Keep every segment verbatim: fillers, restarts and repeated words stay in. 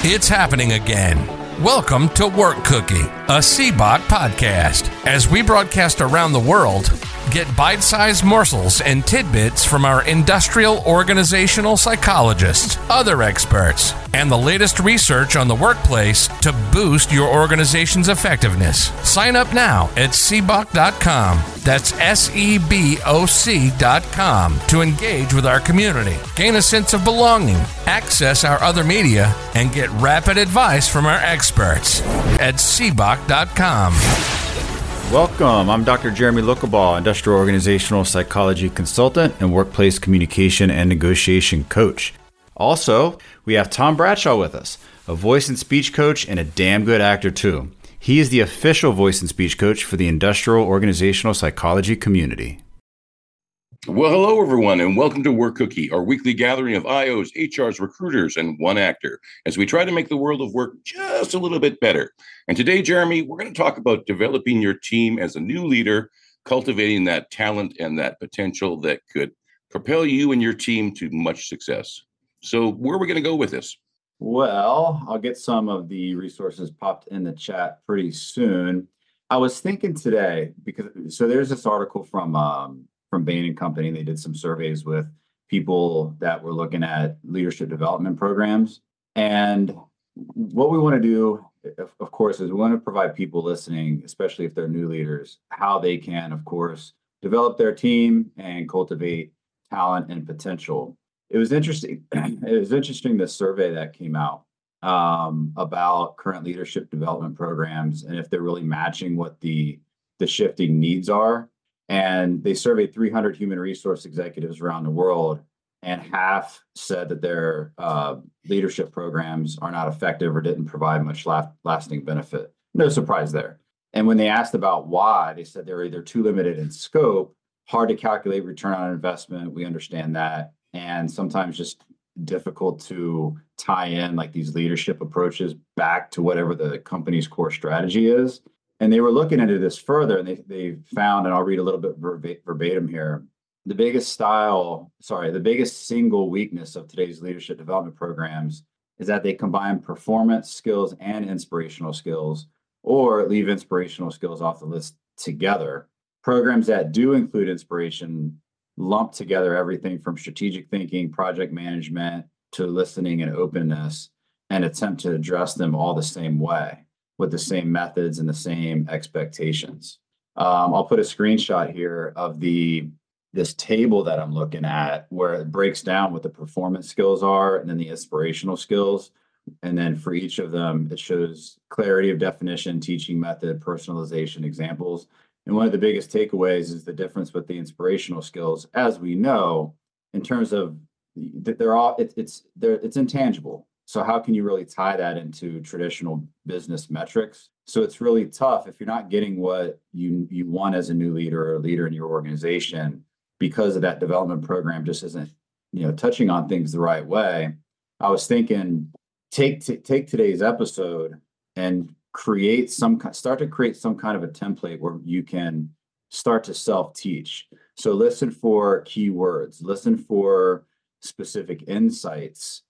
It's happening again. Welcome to Work Cookie, a C B O C podcast. As we broadcast around the world, get bite-sized morsels and tidbits from our industrial organizational psychologists, other experts, and the latest research on the workplace to boost your organization's effectiveness. Sign up now at C B O C dot com. That's S E B O C dot com to engage with our community, gain a sense of belonging, access our other media, and get rapid advice from our experts at C B O C dot com. Welcome. I'm Doctor Jeremy Lucabaugh, Industrial Organizational Psychology Consultant and Workplace Communication and Negotiation Coach. Also, we have Tom Bradshaw with us, a voice and speech coach and a damn good actor too. He is the official voice and speech coach for the Industrial Organizational Psychology community. Well, hello, everyone, and welcome to Work Cookie, our weekly gathering of I Os, H Rs, recruiters, and one actor, as we try to make the world of work just a little bit better. And today, Jeremy, we're going to talk about developing your team as a new leader, cultivating that talent and that potential that could propel you and your team to much success. So where are we going to go with this? Well, I'll get some of the resources popped in the chat pretty soon. I was thinking today, because so there's this article from um, from Bain and Company. They did some surveys with people that were looking at leadership development programs. And what we want to do, of, of course, is we want to provide people listening, especially if they're new leaders, how they can, of course, develop their team and cultivate talent and potential. It was interesting. It was interesting, the survey that came out um, about current leadership development programs and if they're really matching what the, the shifting needs are. And they surveyed three hundred human resource executives around the world, and half said that their uh, leadership programs are not effective or didn't provide much la- lasting benefit. No surprise there. And when they asked about why, they said they're either too limited in scope, hard to calculate return on investment. We understand that. And sometimes just difficult to tie in like these leadership approaches back to whatever the company's core strategy is. And they were looking into this further, and they, they found, and I'll read a little bit verba- verbatim here, the biggest style, sorry, the biggest single weakness of today's leadership development programs is that they combine performance skills and inspirational skills, or leave inspirational skills off the list together. Programs that do include inspiration lump together everything from strategic thinking, project management, to listening and openness, and attempt to address them all the same way, with the same methods and the same expectations. Um, I'll put a screenshot here of the this table that I'm looking at, where it breaks down what the performance skills are and then the inspirational skills. And then for each of them, it shows clarity of definition, teaching method, personalization, examples. And one of the biggest takeaways is the difference with the inspirational skills, as we know, in terms of they're all it, it's they're, it's intangible. So how can you really tie that into traditional business metrics? So it's really tough if you're not getting what you you want as a new leader or a leader in your organization, because of that development program just isn't, you know, touching on things the right way. I was thinking, take t- take today's episode and create some start to create some kind of a template where you can start to self-teach. So listen for keywords, listen for specific insights.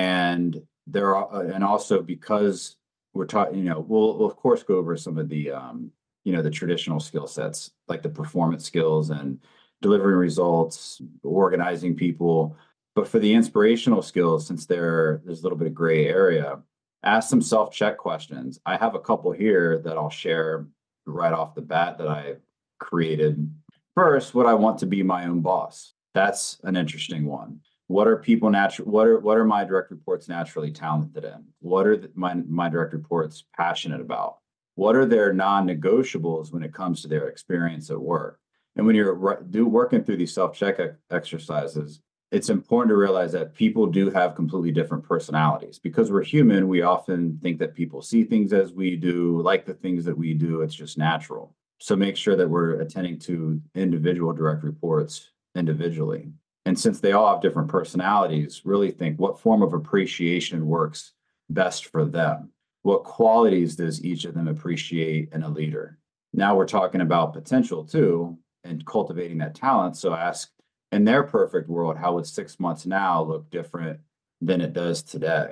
And there are, and also because we're talking, you know, we'll, we'll of course go over some of the, um, you know, the traditional skill sets, like the performance skills and delivering results, organizing people. But for the inspirational skills, since there, there's a little bit of gray area, ask some self-check questions. I have a couple here that I'll share right off the bat that I created. First, would I want to be my own boss? That's an interesting one. What are people natural? What are what are my direct reports naturally talented in? What are the, my my direct reports passionate about? What are their non-negotiables when it comes to their experience at work? And when you're do working through these self-check exercises, it's important to realize that people do have completely different personalities. Because we're human, we often think that people see things as we do, like the things that we do. It's just natural. So make sure that we're attending to individual direct reports individually. And since they all have different personalities, really think what form of appreciation works best for them. What qualities does each of them appreciate in a leader? Now we're talking about potential too, and cultivating that talent. So ask, in their perfect world, how would six months now look different than it does today?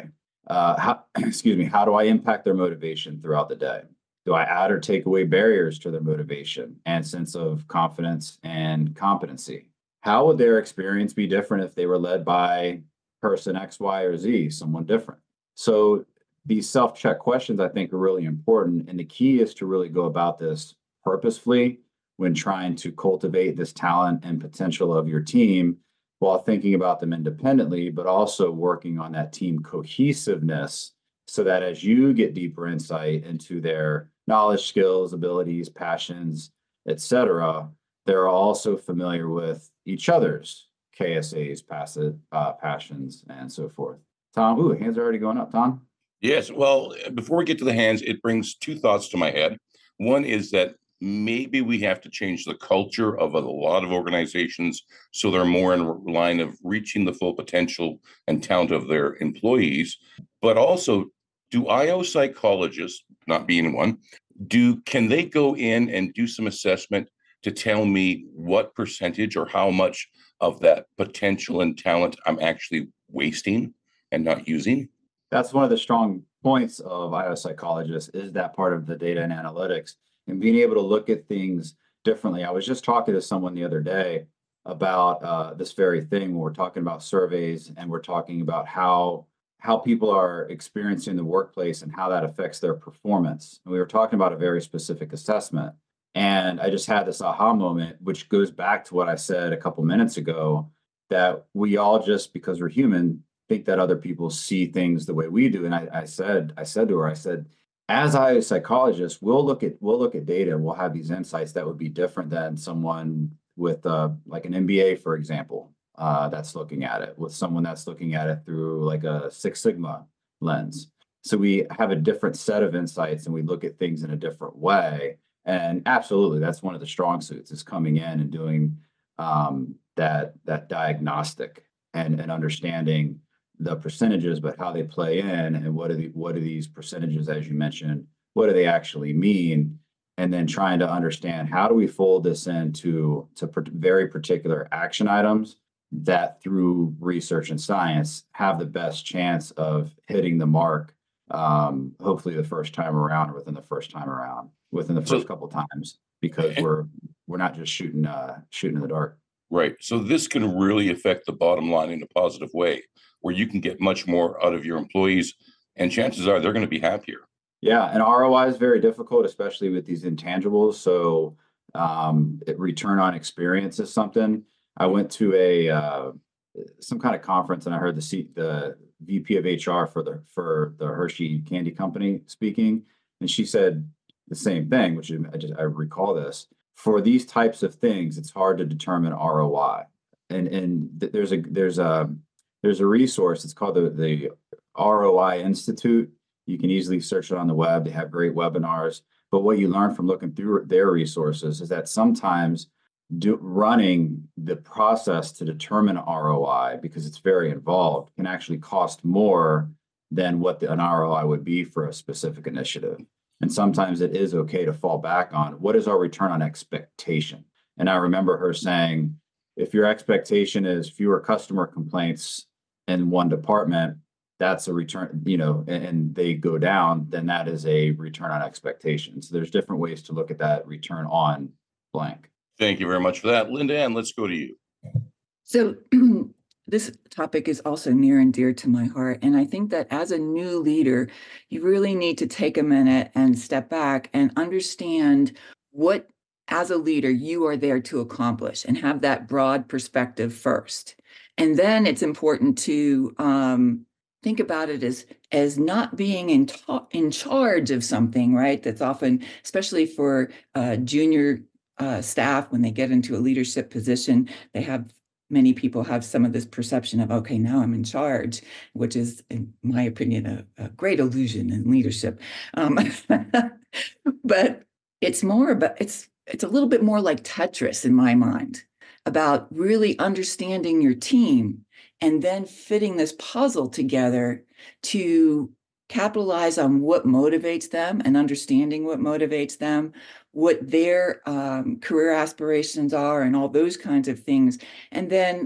Uh, how, excuse me, how do I impact their motivation throughout the day? Do I add or take away barriers to their motivation and sense of confidence and competency? How would their experience be different if they were led by person X, Y, or Z, someone different? So these self-check questions, I think, are really important. And the key is to really go about this purposefully when trying to cultivate this talent and potential of your team while thinking about them independently, but also working on that team cohesiveness so that as you get deeper insight into their knowledge, skills, abilities, passions, et cetera, they're also familiar with each other's K S As, passive, uh, passions, and so forth. Tom, ooh, hands are already going up, Tom. Yes. Well, before we get to the hands, it brings two thoughts to my head. One is that maybe we have to change the culture of a lot of organizations so they're more in line of reaching the full potential and talent of their employees. But also, do I O psychologists, not being one, do can they go in and do some assessment to tell me what percentage or how much of that potential and talent I'm actually wasting and not using? That's one of the strong points of I O psychologists is that part of the data and analytics and being able to look at things differently. I was just talking to someone the other day about uh, this very thing when we're talking about surveys and we're talking about how how people are experiencing the workplace and how that affects their performance. And we were talking about a very specific assessment. And I just had this aha moment, which goes back to what I said a couple minutes ago, that we all just, because we're human, think that other people see things the way we do. And I, I said, I said to her, I said, as I as psychologists, we'll look at we'll look at data and we'll have these insights that would be different than someone with uh, like an M B A, for example, uh, that's looking at it, with someone that's looking at it through like a Six Sigma lens. So we have a different set of insights and we look at things in a different way. And absolutely, that's one of the strong suits is coming in and doing um, that that diagnostic and, and understanding the percentages, but how they play in and what are the what are these percentages, as you mentioned, what do they actually mean? And then trying to understand how do we fold this into to very particular action items that through research and science have the best chance of hitting the mark, um, hopefully the first time around or within the first time around, within the first So, couple times, because we're we're not just shooting uh, shooting in the dark. right. So this can really affect the bottom line in a positive way, where you can get much more out of your employees, and chances are they're going to be happier. Yeah, and R O I is very difficult, especially with these intangibles. So um, it, return on experience is something. I went to a uh, some kind of conference, and I heard the C, the V P of H R for the for the Hershey Candy Company speaking, and she said the same thing, which I just I recall this. For these types of things, it's hard to determine R O I, and and th- there's a there's a there's a resource. It's called the the R O I Institute. You can easily search it on the web. They have great webinars. But what you learn from looking through their resources is that sometimes do, running the process to determine R O I, because it's very involved, can actually cost more than what the, an R O I would be for a specific initiative. And sometimes it is okay to fall back on what is our return on expectation. And I remember her saying, if your expectation is fewer customer complaints in one department, that's a return, you know, and, and they go down, then that is a return on expectation. So there's different ways to look at that return on blank. Thank you very much for that. Linda Ann, let's go to you. So this topic is also near and dear to my heart. And I think that as a new leader, you really need to take a minute and step back and understand what, as a leader, you are there to accomplish and have that broad perspective first. And then it's important to um, think about it as as not being in ta- in charge of something, right? That's often, especially for uh, junior uh, staff, when they get into a leadership position, they have many people have some of this perception of, okay, now I'm in charge, which is, in my opinion, a, a great illusion in leadership. Um, but it's more about it's it's a little bit more like Tetris in my mind, about really understanding your team and then fitting this puzzle together to capitalize on what motivates them and understanding what motivates them, what their um, career aspirations are and all those kinds of things. And then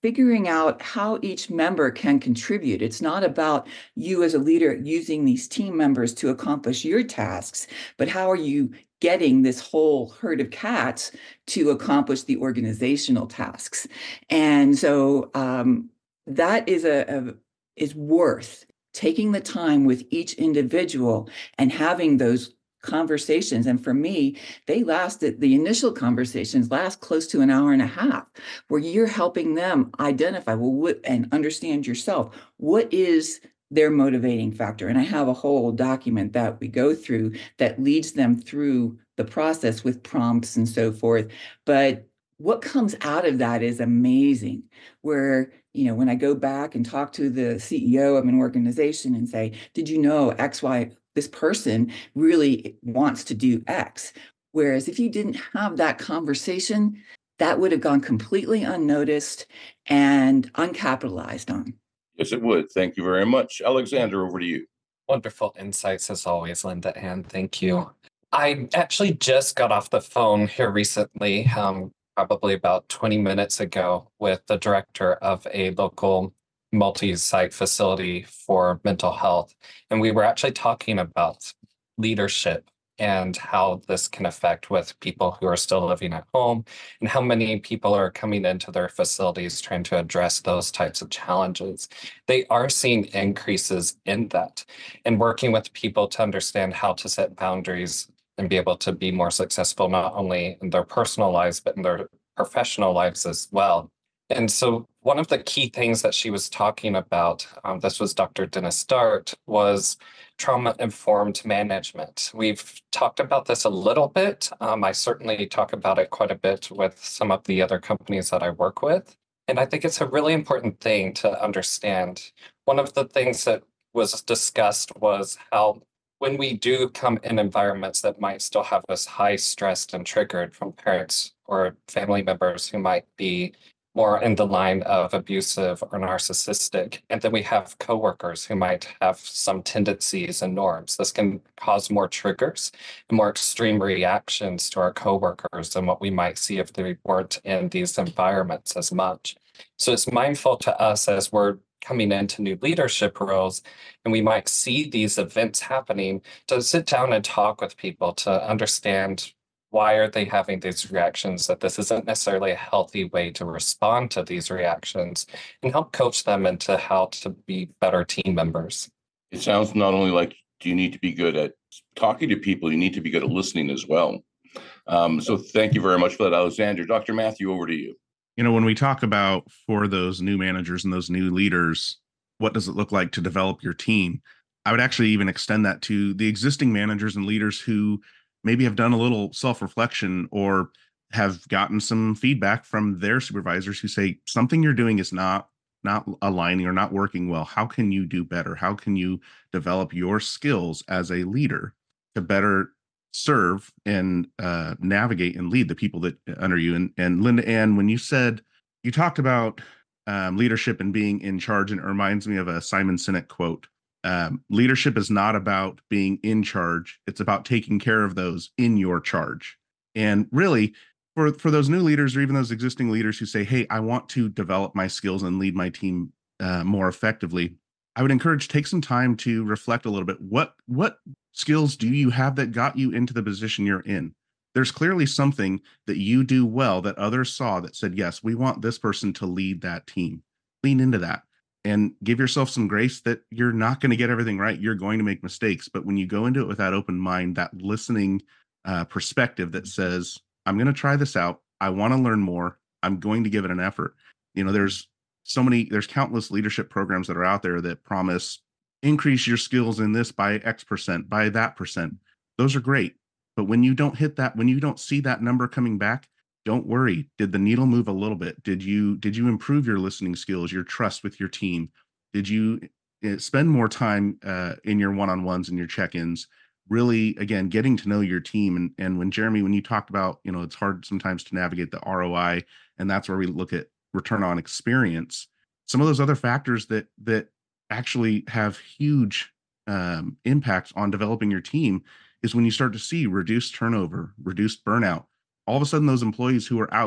figuring out how each member can contribute. It's not about you as a leader using these team members to accomplish your tasks, but how are you getting this whole herd of cats to accomplish the organizational tasks? And so um, that is a, a is worth taking the time with each individual and having those conversations. And for me, they lasted, the initial conversations last close to an hour and a half, where you're helping them identify, well, what, and understand yourself, what is their motivating factor. And I have a whole document that we go through that leads them through the process with prompts and so forth. But what comes out of that is amazing, where, you know, when I go back and talk to the C E O of an organization and say, did you know X, Y, this person really wants to do X? Whereas if you didn't have that conversation, that would have gone completely unnoticed and uncapitalized on. Yes, it would. Thank you very much. Alexander, over to you. Wonderful insights as always, Linda Ann. Thank you. I actually just got off the phone here recently, um, probably about twenty minutes ago, with the director of a local multi-site facility for mental health. And we were actually talking about leadership and how this can affect with people who are still living at home, and how many people are coming into their facilities trying to address those types of challenges. They are seeing increases in that, and working with people to understand how to set boundaries and be able to be more successful, not only in their personal lives, but in their professional lives as well. And so one of the key things that she was talking about, um, this was Doctor Dennis Dart, was trauma-informed management. We've talked about this a little bit. Um, I certainly talk about it quite a bit with some of the other companies that I work with. And I think it's a really important thing to understand. One of the things that was discussed was how when we do come in environments that might still have us high stressed and triggered from parents or family members who might be more in the line of abusive or narcissistic. And then we have coworkers who might have some tendencies and norms. This can cause more triggers and more extreme reactions to our coworkers than what we might see if they weren't in these environments as much. So it's mindful to us as we're coming into new leadership roles, and we might see these events happening, to sit down and talk with people to understand why are they having these reactions, that this isn't necessarily a healthy way to respond to these reactions, and help coach them into how to be better team members. It sounds not only like you need to be good at talking to people, you need to be good at listening as well. Um, so thank you very much for that, Alexander. Doctor Matthew, over to you. You know, when we talk about for those new managers and those new leaders, what does it look like to develop your team? I would actually even extend that to the existing managers and leaders who maybe have done a little self-reflection or have gotten some feedback from their supervisors who say something you're doing is not not aligning or not working well. How can you do better? How can you develop your skills as a leader to better serve and uh, navigate and lead the people that under you? And, and Linda Ann, when you said, you talked about um, leadership and being in charge, and it reminds me of a Simon Sinek quote. Um, leadership is not about being in charge. It's about taking care of those in your charge. And really, for, for those new leaders or even those existing leaders who say, hey, I want to develop my skills and lead my team uh, more effectively, I would encourage take some time to reflect a little bit. What, what skills do you have that got you into the position you're in? There's clearly something that you do well that others saw that said, yes, we want this person to lead that team. Lean into that. And give yourself some grace that you're not going to get everything right. You're going to make mistakes. But when you go into it with that open mind, that listening uh, perspective that says, I'm going to try this out. I want to learn more. I'm going to give it an effort. You know, there's so many, there's countless leadership programs that are out there that promise increase your skills in this by X percent, by that percent. Those are great. But when you don't hit that, when you don't see that number coming back, don't worry. Did the needle move a little bit? Did you did you improve your listening skills, your trust with your team? Did you spend more time uh, in your one-on-ones and your check-ins, really, again, getting to know your team? And, and when Jeremy, when you talked about, you know, it's hard sometimes to navigate the R O I, and that's where we look at return on experience. Some of those other factors that that actually have huge um, impacts on developing your team is when you start to see reduced turnover, reduced burnout. All of a sudden, those employees who are out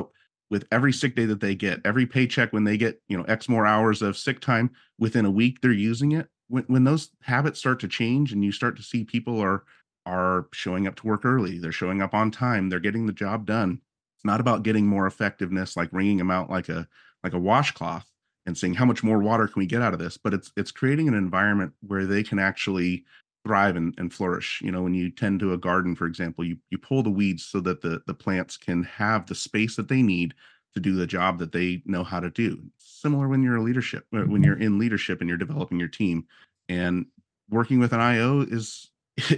with every sick day that they get, every paycheck, when they get, you know, X more hours of sick time, within a week, they're using it. When, when those habits start to change and you start to see people are, are showing up to work early, they're showing up on time, they're getting the job done. It's not about getting more effectiveness, like wringing them out like a, like a washcloth and saying, how much more water can we get out of this? But it's, it's creating an environment where they can actually thrive and, and flourish. You know, when you tend to a garden, for example, you, you pull the weeds so that the, the plants can have the space that they need to do the job that they know how to do. Similar when you're a leadership, when you're in leadership and you're developing your team. And working with an I O is,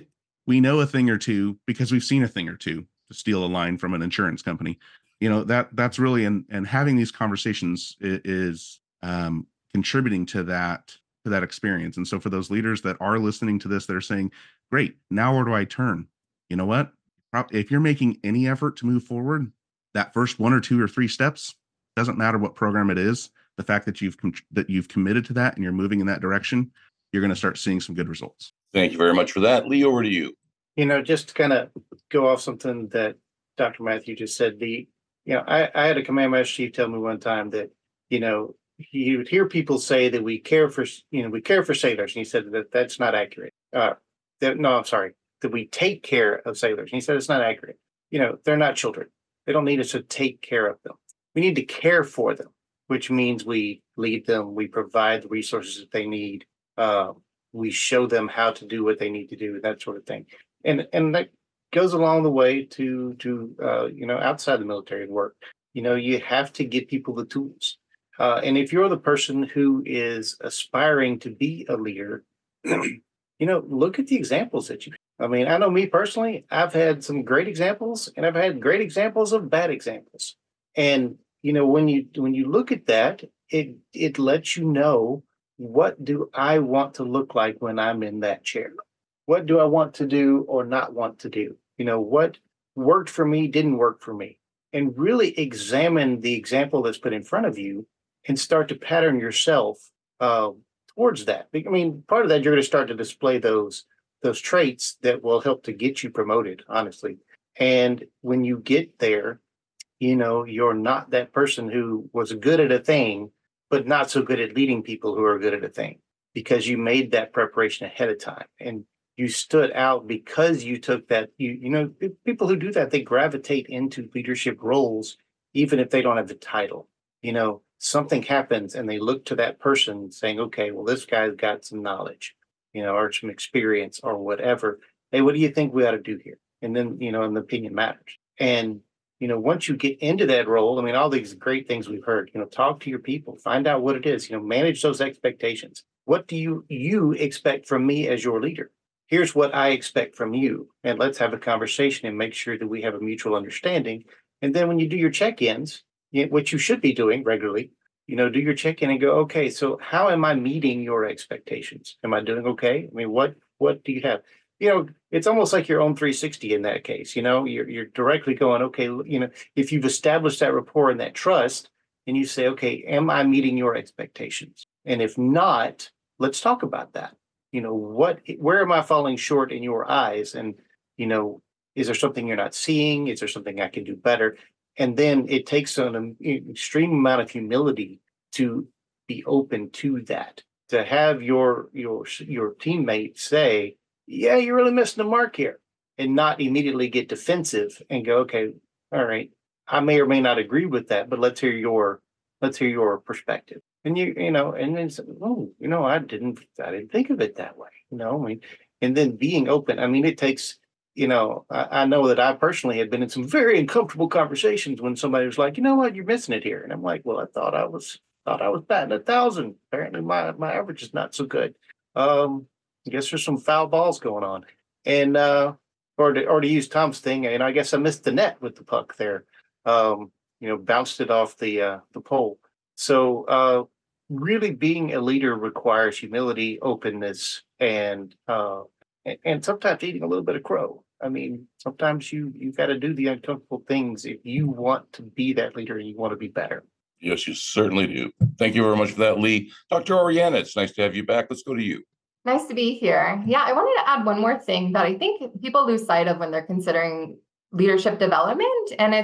we know a thing or two because we've seen a thing or two, to steal a line from an insurance company. You know, that that's really, and, and having these conversations is, is um, contributing to that, to that experience. And so for those leaders that are listening to this, that are saying, great, now where do I turn? You know what? If you're making any effort to move forward, that first one or two or three steps, doesn't matter what program it is, the fact that you've that you've committed to that and you're moving in that direction, you're going to start seeing some good results. Thank you very much for that. Lee, over to you. You know, just to kind of go off something that Doctor Matthew just said, the, you know, I, I had a command master chief tell me one time that, you know, he would hear people say that we care for, you know, we care for sailors. And he said that that's not accurate. Uh, that, no, I'm sorry, that we take care of sailors. And he said it's not accurate. You know, they're not children. They don't need us to take care of them. We need to care for them, which means we lead them, we provide the resources that they need, uh, we show them how to do what they need to do, that sort of thing. And and that goes along the way to to uh, you know, outside the military work. You know, you have to give people the tools. Uh, and if you're the person who is aspiring to be a leader, you know, look at the examples that you. I mean, I know me personally, I've had some great examples, and I've had great examples of bad examples. And you know, when you when you look at that, it it lets you know, what do I want to look like when I'm in that chair? What do I want to do or not want to do? You know, what worked for me, didn't work for me, and really examine the example that's put in front of you and start to pattern yourself uh, towards that. I mean, part of that, you're going to start to display those those traits that will help to get you promoted, honestly. And when you get there, you know, you're not that person who was good at a thing, but not so good at leading people who are good at a thing, because you made that preparation ahead of time. And you stood out because you took that, you, you know, people who do that, they gravitate into leadership roles, even if they don't have the title. You know, something happens and they look to that person saying, okay, well, this guy's got some knowledge, you know, or some experience or whatever. Hey, what do you think we ought to do here? And then, you know, an opinion matters. And, you know, once you get into that role, I mean, all these great things we've heard, you know, talk to your people, find out what it is, you know, manage those expectations. What do you, you expect from me as your leader? Here's what I expect from you. And let's have a conversation and make sure that we have a mutual understanding. And then when you do your check-ins, you know, which you should be doing regularly, you know, do your check-in and go, okay, so how am I meeting your expectations? Am I doing okay? I mean, what, what do you have? You know, it's almost like your own three sixty in that case. You know, you're, you're directly going, okay, you know, if you've established that rapport and that trust, and you say, okay, am I meeting your expectations? And if not, let's talk about that. You know, what, where am I falling short in your eyes? And, you know, is there something you're not seeing? Is there something I can do better? And then it takes an extreme amount of humility to be open to that, to have your, your, your teammates say, yeah, you're really missing the mark here, and not immediately get defensive and go, okay, all right, I may or may not agree with that, but let's hear your, let's hear your perspective. And you, you know, and then, oh, you know, I didn't, I didn't think of it that way, you know, I mean, and then being open. I mean, it takes, you know, I, I know that I personally had been in some very uncomfortable conversations when somebody was like, you know what, you're missing it here. And I'm like, well, I thought I was, thought I was batting a thousand. Apparently my, my average is not so good. Um, I guess there's some foul balls going on. And, uh, or to, or to use Tom's thing, and I guess I missed the net with the puck there. Um, you know, bounced it off the, uh, the pole. So, uh, really being a leader requires humility, openness, and, uh, and, and sometimes eating a little bit of crow. I mean, sometimes you, you've got to do the uncomfortable things if you want to be that leader and you want to be better. Yes, you certainly do. Thank you very much for that, Lee. Doctor Oriana, it's nice to have you back. Let's go to you. Nice to be here. Yeah, I wanted to add one more thing that I think people lose sight of when they're considering leadership development. And it's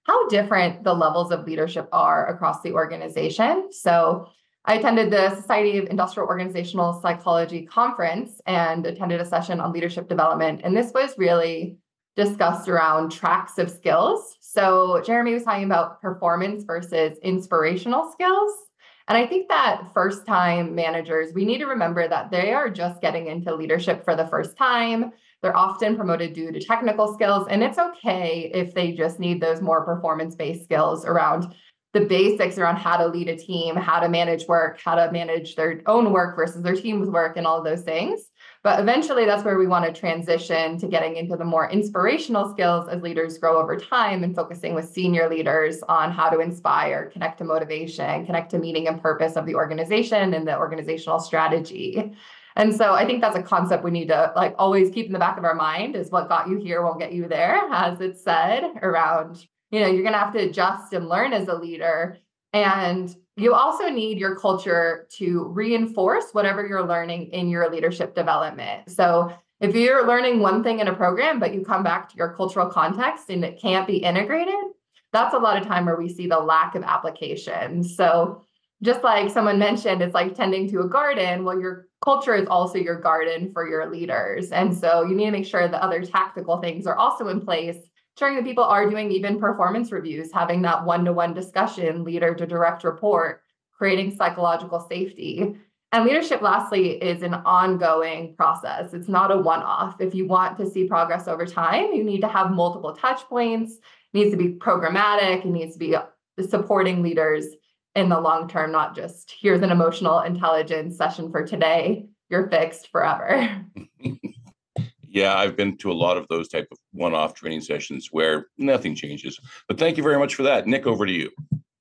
how different the levels of leadership are across the organization. So I attended the Society of Industrial Organizational Psychology conference and attended a session on leadership development. And this was really discussed around tracks of skills. So Jeremy was talking about performance versus inspirational skills. And I think that first time managers, we need to remember that they are just getting into leadership for the first time. They're often promoted due to technical skills, and it's okay if they just need those more performance-based skills around the basics around how to lead a team, how to manage work, how to manage their own work versus their team's work, and all of those things. But eventually, that's where we want to transition to getting into the more inspirational skills as leaders grow over time and focusing with senior leaders on how to inspire, connect to motivation, connect to meaning and purpose of the organization and the organizational strategy. And so I think that's a concept we need to like always keep in the back of our mind is what got you here won't get you there, as it's said around, you know, you're going to have to adjust and learn as a leader. And you also need your culture to reinforce whatever you're learning in your leadership development. So if you're learning one thing in a program, but you come back to your cultural context and it can't be integrated, that's a lot of time where we see the lack of application. So just like someone mentioned, it's like tending to a garden. Well, your culture is also your garden for your leaders. And so you need to make sure that other tactical things are also in place, ensuring that people are doing even performance reviews, having that one-to-one discussion, leader to direct report, creating psychological safety. And leadership, lastly, is an ongoing process. It's not a one-off. If you want to see progress over time, you need to have multiple touch points. It needs to be programmatic. It needs to be supporting leaders in the long term, not just here's an emotional intelligence session for today, you're fixed forever. Yeah, I've been to a lot of those type of one-off training sessions where nothing changes. But thank you very much for that. Nick, over to you.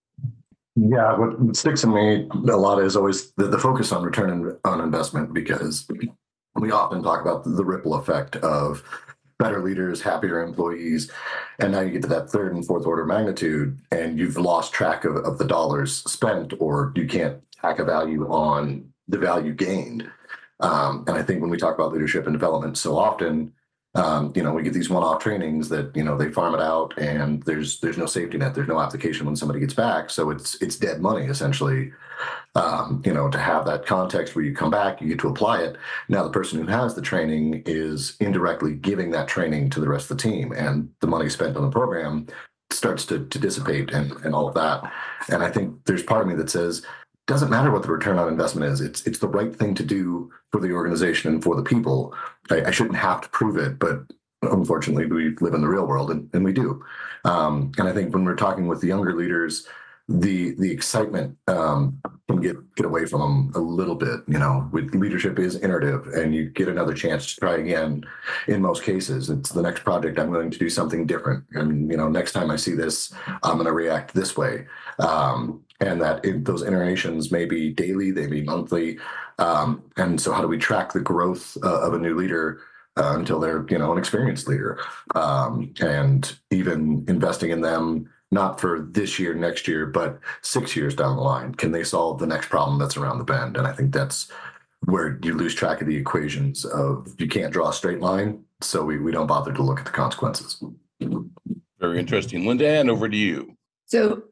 Yeah, what sticks in me a lot is always the, the focus on return on investment, because we often talk about the ripple effect of better leaders, happier employees. And now you get to that third and fourth order magnitude and you've lost track of, of the dollars spent, or you can't tack a value on the value gained. Um, and I think when we talk about leadership and development so often, um, you know, we get these one-off trainings that, you know, they farm it out and there's there's no safety net. There's no application when somebody gets back. So it's it's dead money, essentially. Um, you know, to have that context where you come back, you get to apply it. Now, the person who has the training is indirectly giving that training to the rest of the team, and the money spent on the program starts to, to dissipate and, and all of that. And I think there's part of me that says, doesn't matter what the return on investment is. It's it's the right thing to do for the organization and for the people. I, I shouldn't have to prove it, but unfortunately, we live in the real world, and, and we do. Um, and I think when we're talking with the younger leaders, the the excitement um, can get get away from them a little bit. You know, with leadership is iterative, and you get another chance to try again. In most cases, it's the next project. I'm going to do something different, and you know, next time I see this, I'm going to react this way. Um, and that it, those iterations may be daily, they may be monthly. Um, and so, how do we track the growth uh, of a new leader uh, until they're you know an experienced leader, um, and even investing in them? Not for this year, next year, but six years down the line. Can they solve the next problem that's around the bend? And I think that's where you lose track of the equations of you can't draw a straight line, so we, we don't bother to look at the consequences. Very interesting. Linda Ann, over to you. So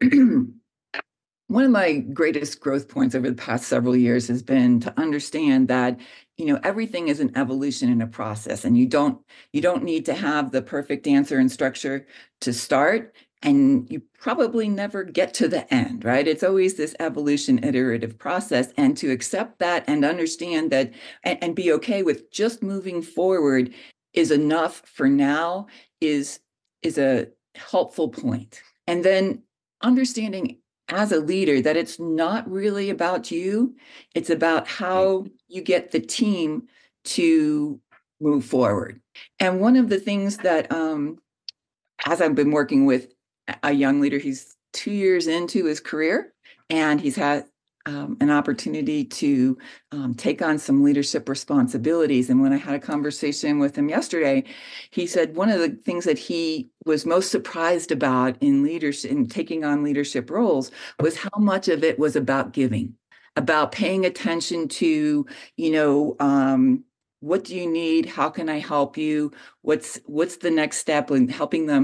one of my greatest growth points over the past several years has been to understand that, you know, everything is an evolution and a process, and you don't you don't need to have the perfect answer and structure to start. And you probably never get to the end, right? It's always this evolution, iterative process. And to accept that and understand that and, and be okay with just moving forward is enough for now is, is a helpful point. And then understanding as a leader that it's not really about you. It's about how you get the team to move forward. And one of the things that, um, as I've been working with a young leader, he's two years into his career, and he's had um, an opportunity to um, take on some leadership responsibilities. And when I had a conversation with him yesterday, he said one of the things that he was most surprised about in leadership, in taking on leadership roles, was how much of it was about giving, about paying attention to, you know, um, what do you need? How can I help you? What's what's the next step in helping them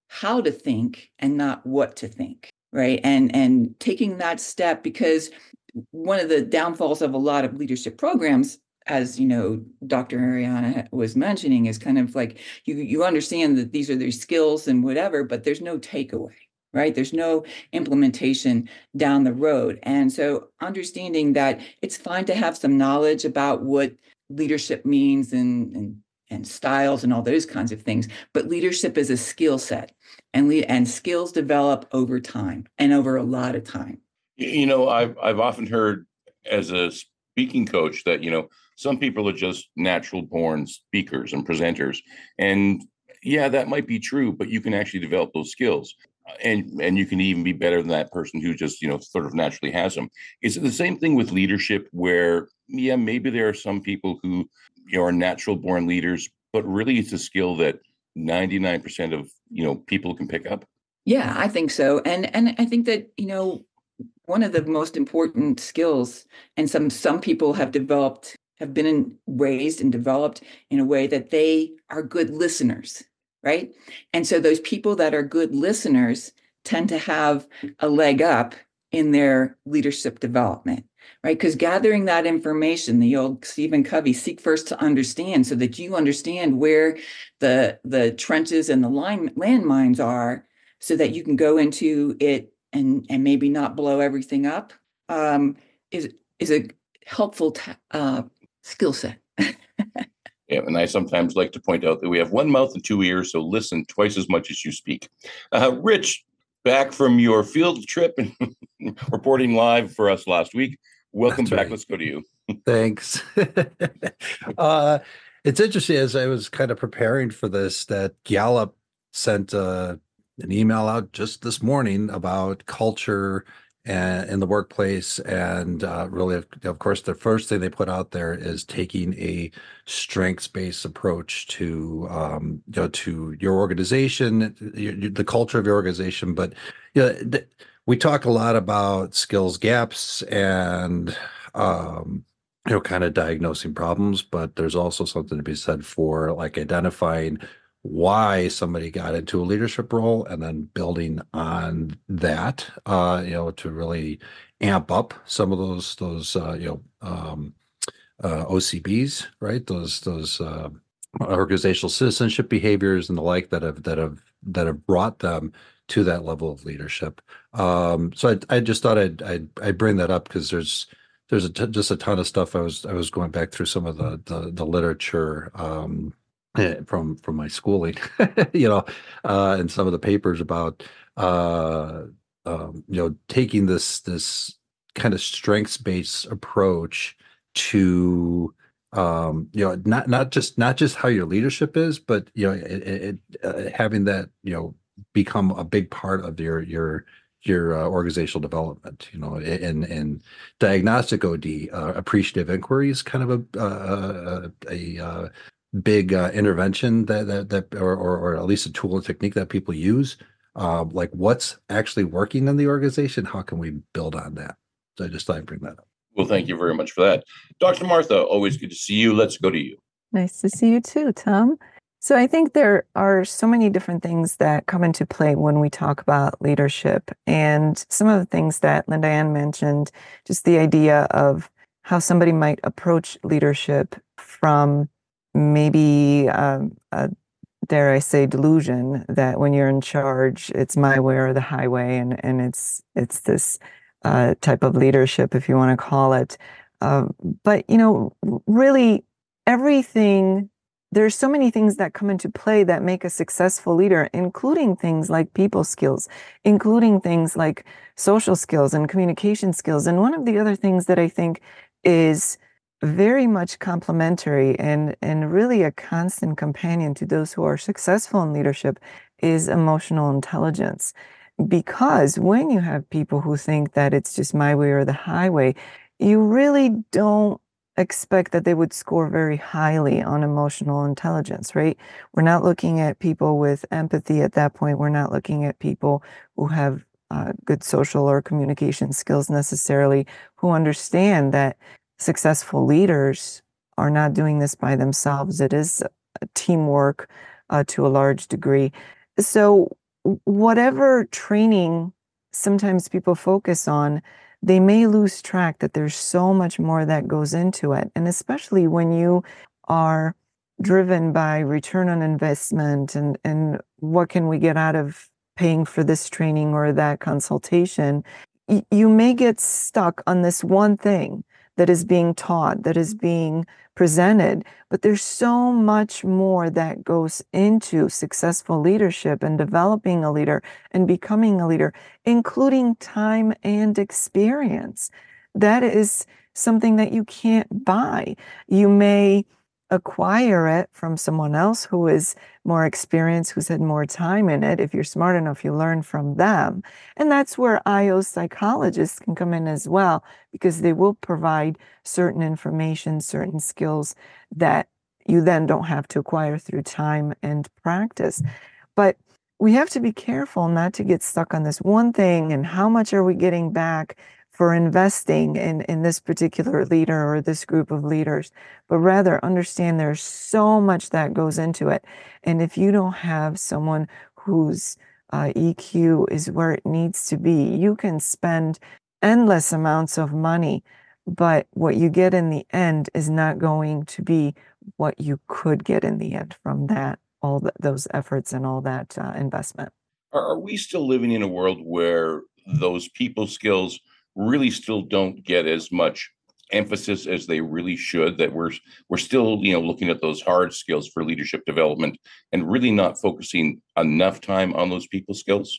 how to think and not what to think, right? And and taking that step, because one of the downfalls of a lot of leadership programs, as you know, Doctor Ariana was mentioning, is kind of like you you understand that these are their skills and whatever, but there's no takeaway, right? There's no implementation down the road. And so understanding that it's fine to have some knowledge about what leadership means and, and, and styles and all those kinds of things, but leadership is a skill set, and le- and skills develop over time and over a lot of time. You know, I've I've often heard as a speaking coach that, you know, some people are just natural born speakers and presenters. And yeah, that might be true, but you can actually develop those skills. And and you can even be better than that person who just, you know, sort of naturally has them. Is it the same thing with leadership where, yeah, maybe there are some people who, you know, are natural born leaders, but really it's a skill that ninety-nine percent of, you know, people can pick up? Yeah, I think so. And and I think that, you know, one of the most important skills, and some some people have developed, have been in, raised and developed in a way that they are good listeners, right? And so those people that are good listeners tend to have a leg up in their leadership development, right? Because gathering that information, the old Stephen Covey, seek first to understand, so that you understand where the the trenches and the line, landmines are, so that you can go into it and and maybe not blow everything up, um, is is a helpful t- uh, skill set. Yeah, and I sometimes like to point out that we have one mouth and two ears, so listen twice as much as you speak. Uh, Rich, back from your field trip and reporting live for us last week. Welcome That's back. right. Let's go to you. Thanks. uh, it's interesting, as I was kind of preparing for this, that Gallup sent uh, an email out just this morning about culture and in the workplace. And uh, really, of, of course, the first thing they put out there is taking a strengths-based approach to, um, you know, to your organization, your, the culture of your organization. But you know, th- we talk a lot about skills gaps and um, you know, kind of diagnosing problems, but there's also something to be said for like identifying why somebody got into a leadership role and then building on that, uh, you know, to really amp up some of those, those, uh, you know, um, uh, O C Bs, right? Those, those, uh, organizational citizenship behaviors and the like that have, that have, that have brought them to that level of leadership. Um, so I, I just thought I'd, I'd, I'd bring that up because there's, there's a t- just a ton of stuff. I was, I was going back through some of the, the, the literature, um, from from my schooling, you know, uh, and some of the papers about uh, um, you know, taking this this kind of strengths based approach to um, you know, not not just not just how your leadership is, but you know, it, it uh, having that, you know, become a big part of your your your uh, organizational development. You know, and and diagnostic O D, uh, appreciative inquiry is kind of a uh, a, a uh, big uh, intervention that that that or, or or at least a tool and technique that people use. Uh, like what's actually working in the organization? How can we build on that? So I just thought I'd bring that up. Well, thank you very much for that. Doctor Martha, always good to see you. Let's go to you. Nice to see you too, Tom. So I think there are so many different things that come into play when we talk about leadership. And some of the things that Linda Ann mentioned, just the idea of how somebody might approach leadership from maybe, um, a, dare I say, delusion that when you're in charge, it's my way or the highway, and, and it's it's this uh, type of leadership, if you want to call it. Uh, but, you know, really everything, there's so many things that come into play that make a successful leader, including things like people skills, including things like social skills and communication skills. And one of the other things that I think is very much complementary and, and really a constant companion to those who are successful in leadership is emotional intelligence. Because when you have people who think that it's just my way or the highway, you really don't expect that they would score very highly on emotional intelligence, right? We're not looking at people with empathy at that point. We're not looking at people who have uh, good social or communication skills necessarily, who understand that successful leaders are not doing this by themselves. It is teamwork uh, to a large degree. So whatever training sometimes people focus on, they may lose track that there's so much more that goes into it. And especially when you are driven by return on investment and, and what can we get out of paying for this training or that consultation, y- you may get stuck on this one thing that is being taught, that is being presented, but there's so much more that goes into successful leadership and developing a leader and becoming a leader, including time and experience. That is something that you can't buy. You may acquire it from someone else who is more experienced, who's had more time in it. If you're smart enough, you learn from them. And that's where I O psychologists can come in as well, because they will provide certain information, certain skills that you then don't have to acquire through time and practice. But we have to be careful not to get stuck on this one thing and how much are we getting back for investing in, in this particular leader or this group of leaders, but rather understand there's so much that goes into it. And if you don't have someone whose uh, E Q is where it needs to be, you can spend endless amounts of money, but what you get in the end is not going to be what you could get in the end from that, all th- those efforts and all that uh, investment. Are, are we still living in a world where those people skills really still don't get as much emphasis as they really should, that we're we're still, you know, looking at those hard skills for leadership development and really not focusing enough time on those people skills?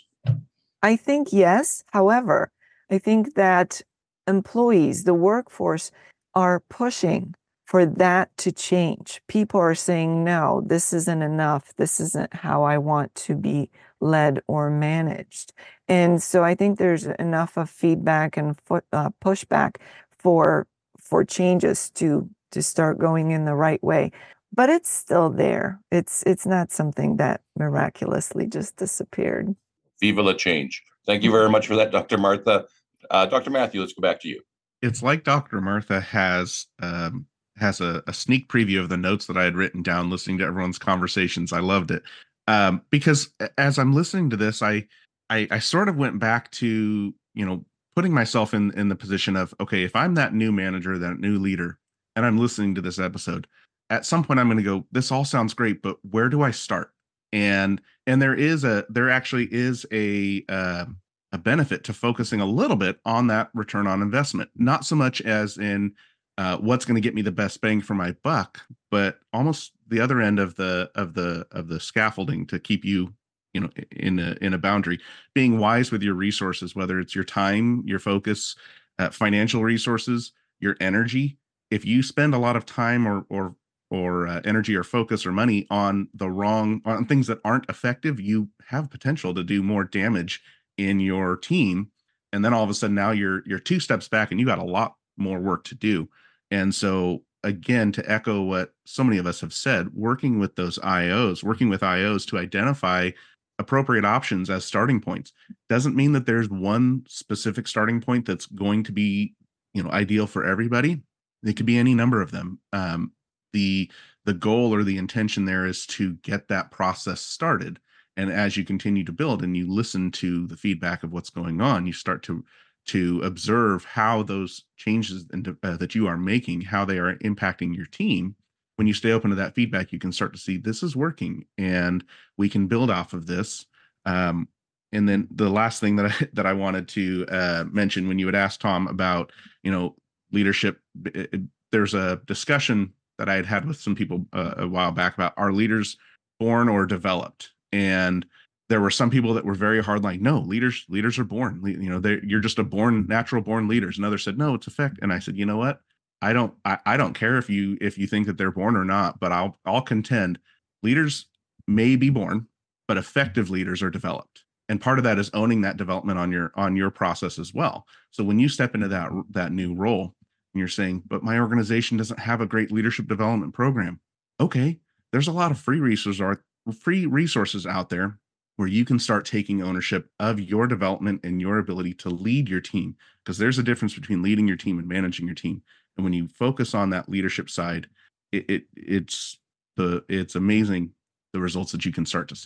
I think yes. However, I think that employees, the workforce, are pushing for that to change. People are saying, no, this isn't enough. This isn't how I want to be led or managed. And so I think there's enough of feedback and fo- uh, pushback for for changes to to start going in the right way. But it's still there. It's it's not something that miraculously just disappeared. Viva la change. Thank you very much for that, Doctor Martha. Uh, Doctor Matthew, let's go back to you. It's like Doctor Martha has um, has a, a sneak preview of the notes that I had written down listening to everyone's conversations. I loved it. Um, because as I'm listening to this, I, I I sort of went back to, you know, putting myself in in the position of, okay, if I'm that new manager, that new leader, and I'm listening to this episode, at some point I'm going to go, this all sounds great, but where do I start? And and there is a there actually is a uh, a benefit to focusing a little bit on that return on investment, not so much as in uh, what's going to get me the best bang for my buck, but almost the other end of the of the of the scaffolding to keep you, you know, in a in a boundary, being wise with your resources, whether it's your time, your focus, uh, financial resources, your energy. If you spend a lot of time or or or uh, energy or focus or money on the wrong on things that aren't effective, you have potential to do more damage in your team. And then all of a sudden now you're you're two steps back and you got a lot more work to do. And so again, to echo what so many of us have said, working with those I Os, working with I Os to identify appropriate options as starting points doesn't mean that there's one specific starting point that's going to be, you know, ideal for everybody. It could be any number of them. Um, the the goal or the intention there is to get that process started. And as you continue to build and you listen to the feedback of what's going on, you start to to observe how those changes and uh, that you are making, how they are impacting your team. When you stay open to that feedback, you can start to see this is working and we can build off of this. Um, and then the last thing that I, that I wanted to uh, mention, when you had asked Tom about, you know, leadership, it, it, there's a discussion that I had had with some people uh, a while back about, are leaders born or developed? And there were some people that were very hard, like, no, leaders, leaders are born, you know, they you're just a born, natural born leaders. And others said, no, it's a fact. And I said, you know what? I don't, I, I don't care if you, if you think that they're born or not, but I'll, I'll contend leaders may be born, but effective leaders are developed. And part of that is owning that development on your, on your process as well. So when you step into that, that new role and you're saying, but my organization doesn't have a great leadership development program. Okay. There's a lot of free resources or free resources out there where you can start taking ownership of your development and your ability to lead your team, because there's a difference between leading your team and managing your team. And when you focus on that leadership side, it, it it's the it's amazing the results that you can start to see.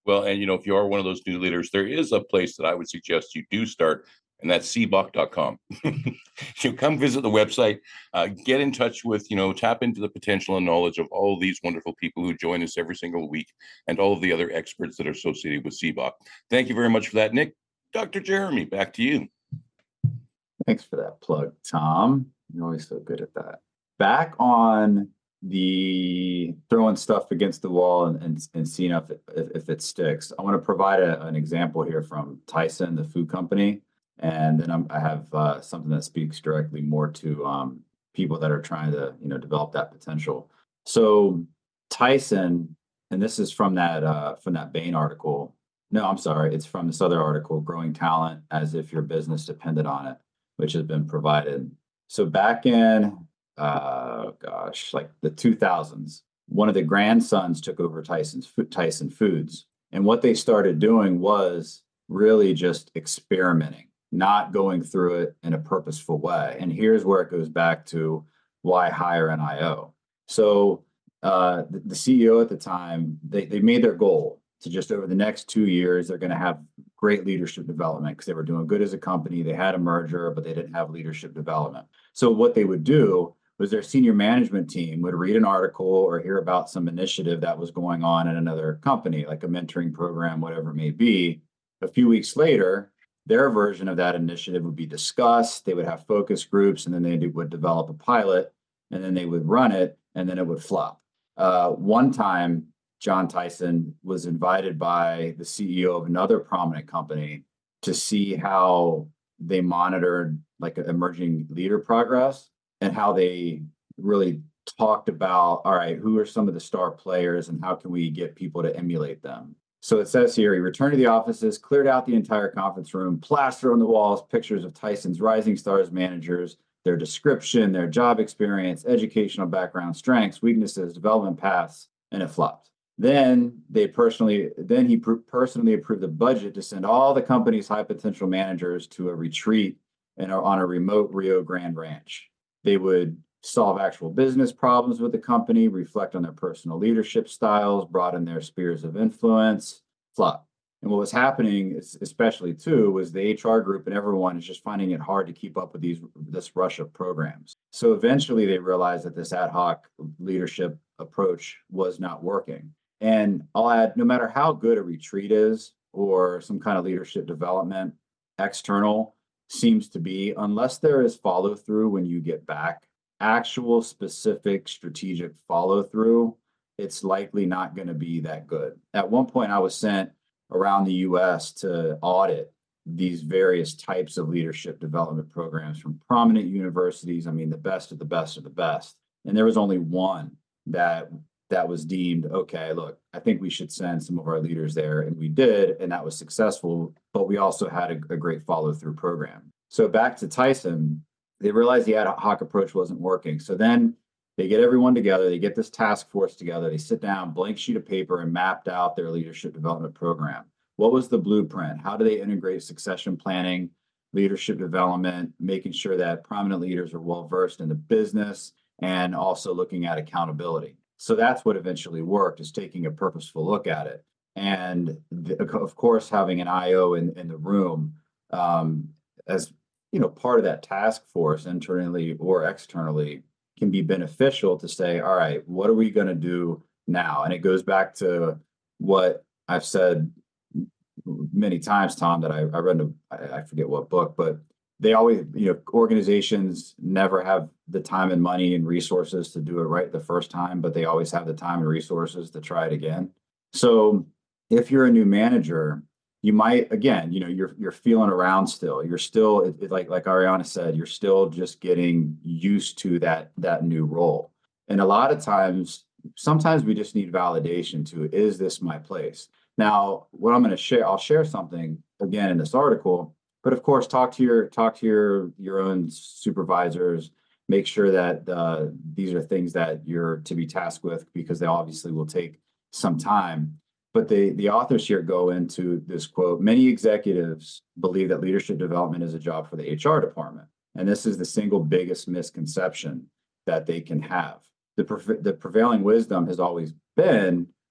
Well, and you know, if you are one of those new leaders, there is a place that I would suggest you do start, and that's c b o c dot com. You come visit the website, uh, get in touch with, you know, tap into the potential and knowledge of all these wonderful people who join us every single week and all of the other experts that are associated with C B O C. Thank you very much for that, Nick. Doctor Jeremy, back to you. Thanks for that plug, Tom. You're always so good at that. Back on the throwing stuff against the wall and, and, and seeing if it, if, if it sticks. I want to provide a, an example here from Tyson, the food company. And then I'm, I have uh, something that speaks directly more to um, people that are trying to, you know, develop that potential. So Tyson, and this is from that uh, from that Bain article. No, I'm sorry. It's from this other article, Growing Talent as If Your Business Depended on It, which has been provided. So back in, uh, gosh, like the two thousands, one of the grandsons took over Tyson's Tyson Foods. And what they started doing was really just experimenting, not going through it in a purposeful way. And here's where it goes back to why hire an I O. So uh, the, the C E O at the time, they, they made their goal to just over the next two years, they're going to have great leadership development because they were doing good as a company. They had a merger, but they didn't have leadership development. So what they would do was their senior management team would read an article or hear about some initiative that was going on in another company, like a mentoring program, whatever it may be. A few weeks later, their version of that initiative would be discussed. They would have focus groups, and then they would develop a pilot, and then they would run it, and then it would flop. Uh, one time, John Tyson was invited by the C E O of another prominent company to see how they monitored like emerging leader progress and how they really talked about, all right, who are some of the star players and how can we get people to emulate them? So it says here, he returned to the offices, cleared out the entire conference room, plastered on the walls pictures of Tyson's rising stars managers, their description, their job experience, educational background, strengths, weaknesses, development paths, and it flopped. Then they personally, then he pr- personally approved a budget to send all the company's high potential managers to a retreat and on a remote Rio Grande ranch. They would solve actual business problems with the company, reflect on their personal leadership styles, broaden their spheres of influence, flop. And what was happening, especially too, was the H R group and everyone is just finding it hard to keep up with these this rush of programs. So eventually they realized that this ad hoc leadership approach was not working. And I'll add, no matter how good a retreat is or some kind of leadership development, external seems to be, unless there is follow through when you get back, actual specific strategic follow through, it's likely not going to be that good. At one point, I was sent around the U S to audit these various types of leadership development programs from prominent universities. I mean, the best of the best of the best. And there was only one that that was deemed, okay, look, I think we should send some of our leaders there. And we did, and that was successful, but we also had a, a great follow through program. So back to Tyson, they realized the ad hoc approach wasn't working. So then they get everyone together, they get this task force together, they sit down, blank sheet of paper, and mapped out their leadership development program. What was the blueprint? How do they integrate succession planning, leadership development, making sure that prominent leaders are well versed in the business, and also looking at accountability? So that's what eventually worked, is taking a purposeful look at it. And the, of course, having an I O in, in the room um, as you know, part of that task force, internally or externally, can be beneficial to say, all right, what are we going to do now? And it goes back to what I've said many times, Tom, that I, I read, in a, I forget what book, but they always, you know, organizations never have the time and money and resources to do it right the first time, but they always have the time and resources to try it again. So if you're a new manager, you might, again, you know, you're you're feeling around still. You're still, it, it, like like Ariana said, you're still just getting used to that that new role. And a lot of times, sometimes we just need validation to, is this my place? Now, what I'm going to share, I'll share something again in this article, but of course, talk to your talk to your your own supervisors. Make sure that uh, these are things that you're to be tasked with, because they obviously will take some time. But the, the authors here go into this quote: many executives believe that leadership development is a job for the H R department. And this is the single biggest misconception that they can have. The, pre- the prevailing wisdom has always been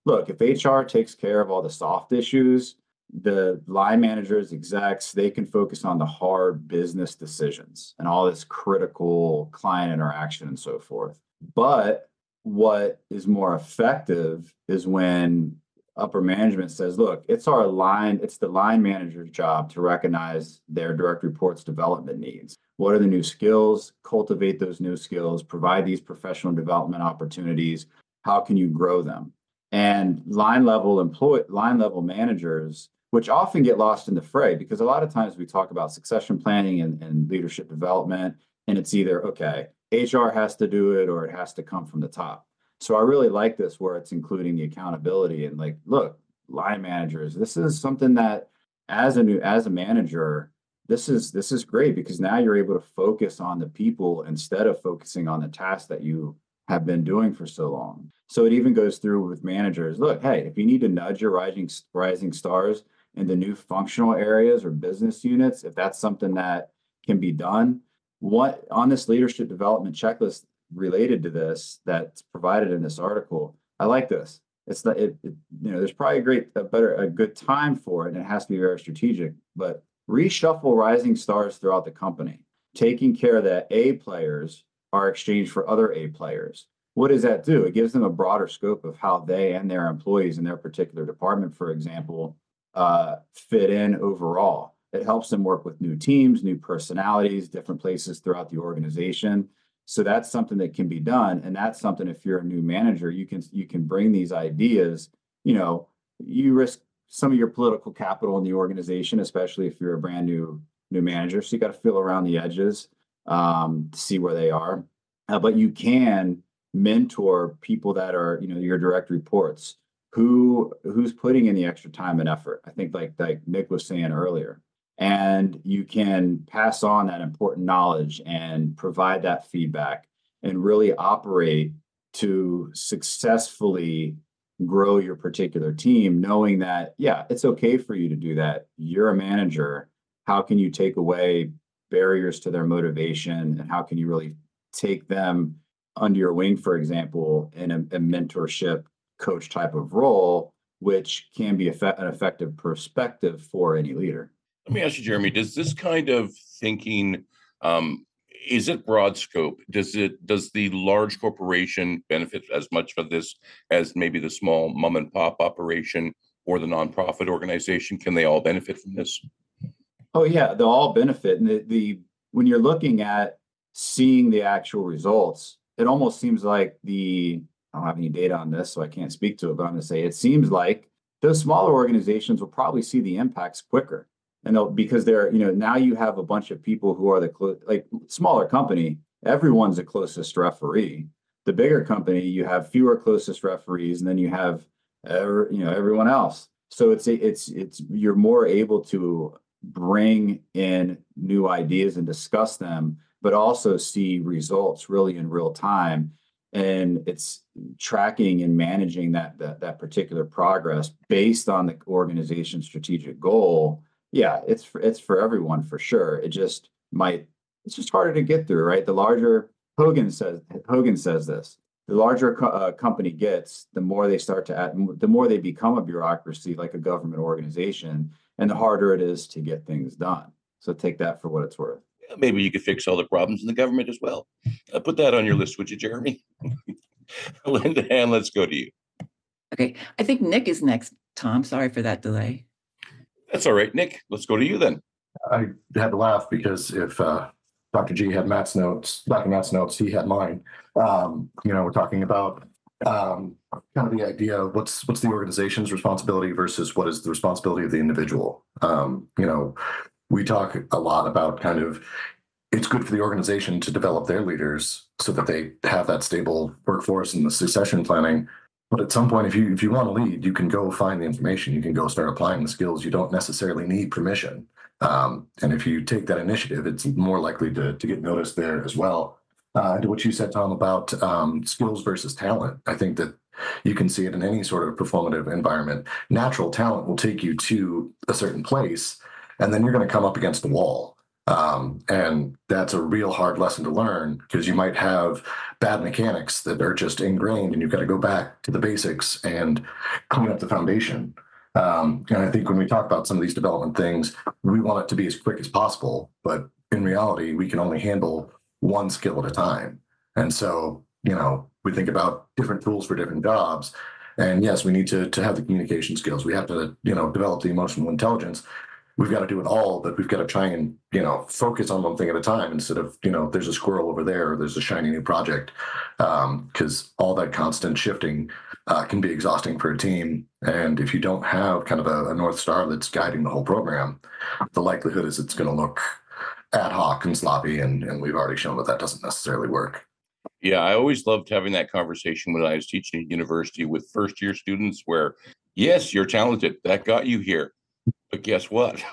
look, if H R takes care of all the soft issues, the line managers, execs, they can focus on the hard business decisions and all this critical client interaction and so forth. But what is more effective is when upper management says, look, it's our line, it's the line manager's job to recognize their direct reports development needs. What are the new skills? Cultivate those new skills, provide these professional development opportunities. How can you grow them? And line level employee, line level managers, which often get lost in the fray, because a lot of times we talk about succession planning and, and leadership development, and it's either, okay, H R has to do it or it has to come from the top. So I really like this where it's including the accountability and like, look, line managers, this is something that as a new, as a manager, this is, this is great because now you're able to focus on the people instead of focusing on the tasks that you have been doing for so long. So it even goes through with managers. Look, hey, if you need to nudge your rising, rising stars into new functional areas or business units, if that's something that can be done, what on this leadership development checklist related to this that's provided in this article, I like this. It's not, it, it, you know, there's probably a great, a better, a good time for it, and it has to be very strategic. But reshuffle rising stars throughout the company, taking care that A players are exchanged for other A players. What does that do? It gives them a broader scope of how they and their employees in their particular department, for example, uh, fit in overall. It helps them work with new teams, new personalities, different places throughout the organization. So that's something that can be done. And that's something, if you're a new manager, you can you can bring these ideas. You know, you risk some of your political capital in the organization, especially if you're a brand new new manager. So you got to feel around the edges um, to see where they are. Uh, but you can mentor people that are, you know, your direct reports. Who who's putting in the extra time and effort? I think like like Nick was saying earlier. And you can pass on that important knowledge and provide that feedback and really operate to successfully grow your particular team, knowing that, yeah, it's okay for you to do that. You're a manager. How can you take away barriers to their motivation? And how can you really take them under your wing, for example, in a, a mentorship coach type of role, which can be effect, an effective perspective for any leader? Let me ask you, Jeremy, does this kind of thinking, um, is it broad scope? Does it, does the large corporation benefit as much from this as maybe the small mom and pop operation or the nonprofit organization? Can they all benefit from this? Oh yeah, they'll all benefit. And the, the when you're looking at seeing the actual results, it almost seems like the, I don't have any data on this, so I can't speak to it, but I'm going to say it seems like those smaller organizations will probably see the impacts quicker. And they'll, because they're, you know, now you have a bunch of people who are the, clo- like smaller company, everyone's a closest referee. The bigger company, you have fewer closest referees, and then you have, uh, you know, everyone else. So it's, it's, it's, you're more able to bring in new ideas and discuss them, but also see results really in real time. And it's tracking and managing that, that, that particular progress based on the organization's strategic goal. Yeah, it's for, it's for everyone for sure. It just might, it's just harder to get through, right? The larger, Hogan says, Hogan says this, the larger co- uh, company gets, the more they start to add, the more they become a bureaucracy like a government organization, and the harder it is to get things done. So take that for what it's worth. Yeah, maybe you could fix all the problems in the government as well. Uh, put that on your list, would you, Jeremy? Linda Hand, let's go to you. Okay, I think Nick is next, Tom. Sorry for that delay. That's all right, Nick. Let's go to you then. I had to laugh because if uh, Doctor G had Matt's notes, Doctor Matt's notes, he had mine. Um, you know, we're talking about um, kind of the idea of what's what's the organization's responsibility versus what is the responsibility of the individual. Um, you know, we talk a lot about kind of it's good for the organization to develop their leaders so that they have that stable workforce and the succession planning. But at some point, if you if you want to lead, you can go find the information. You can go start applying the skills. You don't necessarily need permission. Um, and if you take that initiative, it's more likely to, to get noticed there as well. Uh, to what you said, Tom, about um, skills versus talent, I think that you can see it in any sort of performative environment. Natural talent will take you to a certain place, and then you're going to come up against the wall. Um, and that's a real hard lesson to learn because you might have bad mechanics that are just ingrained and you've got to go back to the basics and clean up the foundation. Um, and I think when we talk about some of these development things, we want it to be as quick as possible, but in reality, we can only handle one skill at a time. And so, you know, we think about different tools for different jobs. And yes, we need to, to have the communication skills. We have to, you know, develop the emotional intelligence. We've got to do it all, but we've got to try and, you know, focus on one thing at a time instead of, you know, there's a squirrel over there, or there's a shiny new project, because um, all that constant shifting uh, can be exhausting for a team. And if you don't have kind of a, a North Star that's guiding the whole program, the likelihood is it's going to look ad hoc and sloppy. And, and we've already shown that that doesn't necessarily work. Yeah, I always loved having that conversation when I was teaching at university with first year students where, yes, you're talented. That got you here. But guess what?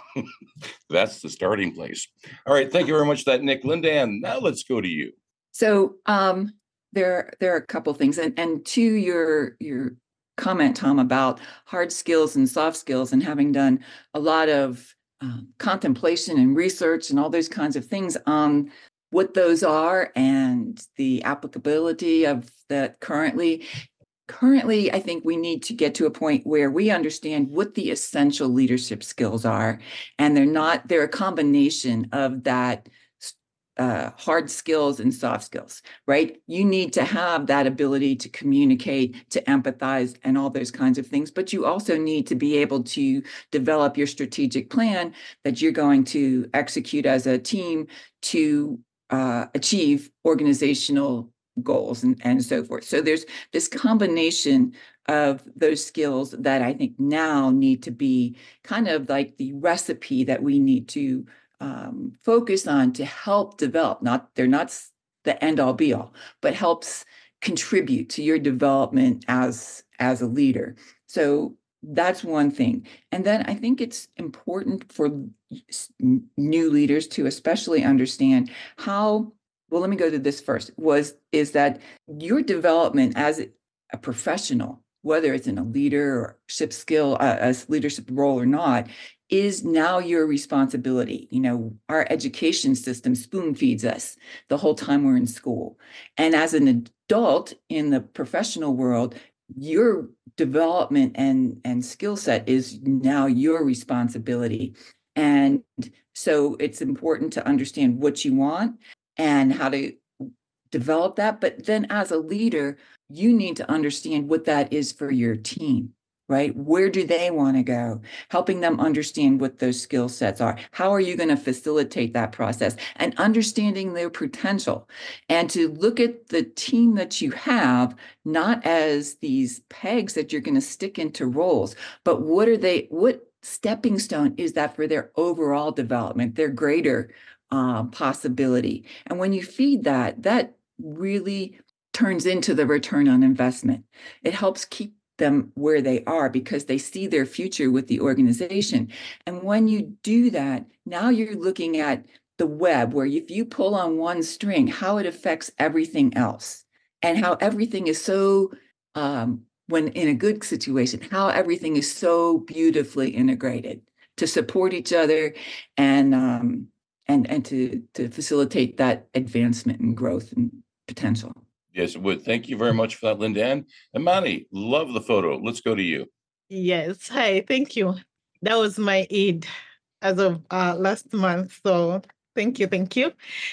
That's the starting place. All right. Thank you very much for that, Nick. Linda Ann, now let's go to you. So um, there, there are a couple things. And, and to your, your comment, Tom, about hard skills and soft skills, and having done a lot of um, contemplation and research and all those kinds of things on what those are and the applicability of that currently. Currently, I think we need to get to a point where we understand what the essential leadership skills are, and they're not, they're a combination of that uh, hard skills and soft skills, right? You need to have that ability to communicate, to empathize, and all those kinds of things, but you also need to be able to develop your strategic plan that you're going to execute as a team to uh, achieve organizational goals and, and so forth. So there's this combination of those skills that I think now need to be kind of like the recipe that we need to um, focus on to help develop. Not, they're not the end all be all, but helps contribute to your development as, as a leader. So that's one thing. And then I think it's important for new leaders to especially understand how. Well, let me go to this first, was, is that your development as a professional, whether it's in a leadership skill, uh, a leadership role or not, is now your responsibility. You know, our education system spoon feeds us the whole time we're in school. And as an adult in the professional world, your development and, and skill set is now your responsibility. And so it's important to understand what you want and how to develop that. But then as a leader, you need to understand what that is for your team, right? Where do they want to go? Helping them understand what those skill sets are. How are you going to facilitate that process? And understanding their potential. And to look at the team that you have, not as these pegs that you're going to stick into roles, but what are they, what stepping stone is that for their overall development, their greater Uh, possibility. And when you feed that, that really turns into the return on investment. It helps keep them where they are because they see their future with the organization. And when you do that, now you're looking at the web where if you pull on one string, how it affects everything else and how everything is so, um, when in a good situation, how everything is so beautifully integrated to support each other and, um, and and to, to facilitate that advancement and growth and potential. Yes, it would. Thank you very much for that, Linda Ann. Imani, love the photo. Let's go to you. Yes. Hi, thank you. That was my Eid as of uh, last month. So thank you, thank you.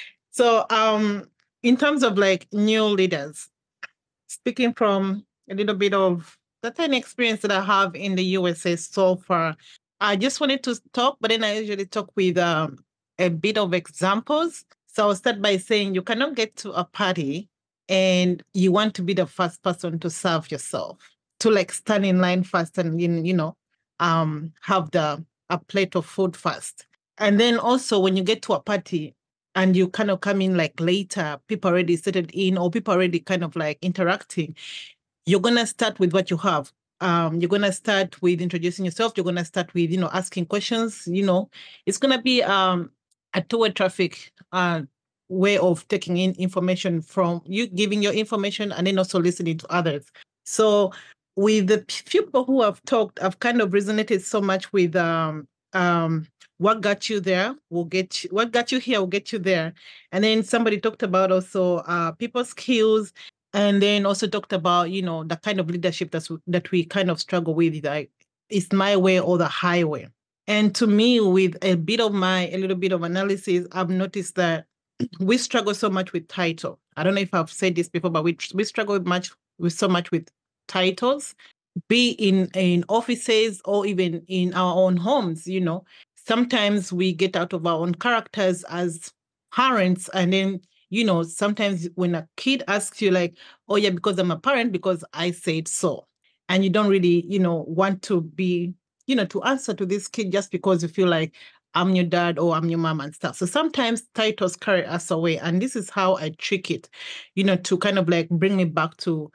So um, in terms of like new leaders, speaking from a little bit of the tiny experience that I have in the U S A so far, I just wanted to talk, but then I usually talk with um, a bit of examples. So I'll start by saying you cannot get to a party and you want to be the first person to serve yourself, to like stand in line first and, you know, um, have the a plate of food first. And then also when you get to a party and you kind of come in like later, people already seated in or people already kind of like interacting, you're going to start with what you have. Um, you're going to start with introducing yourself. You're going to start with, you know, asking questions. You know, it's going to be um, a two-way traffic uh, way of taking in information from you, giving your information and then also listening to others. So with the few people who have talked, I've kind of resonated so much with um, um, what got you there will get you, what got you here will get you there. And then somebody talked about also uh, people skills, and then also talked about, you know, the kind of leadership that's, that we kind of struggle with, like it's my way or the highway. And to me, with a bit of my, a little bit of analysis, I've noticed that we struggle so much with title. I don't know if I've said this before, but we we struggle much with so much with titles, be in in offices or even in our own homes. You know, sometimes we get out of our own characters as parents, and then you know, sometimes when a kid asks you like, "Oh yeah, because I'm a parent, because I said so," and you don't really, you know, want to be, you know, to answer to this kid just because you feel like, I'm your dad or I'm your mom and stuff. So sometimes titles carry us away. And this is how I trick it, you know, to kind of like bring me back to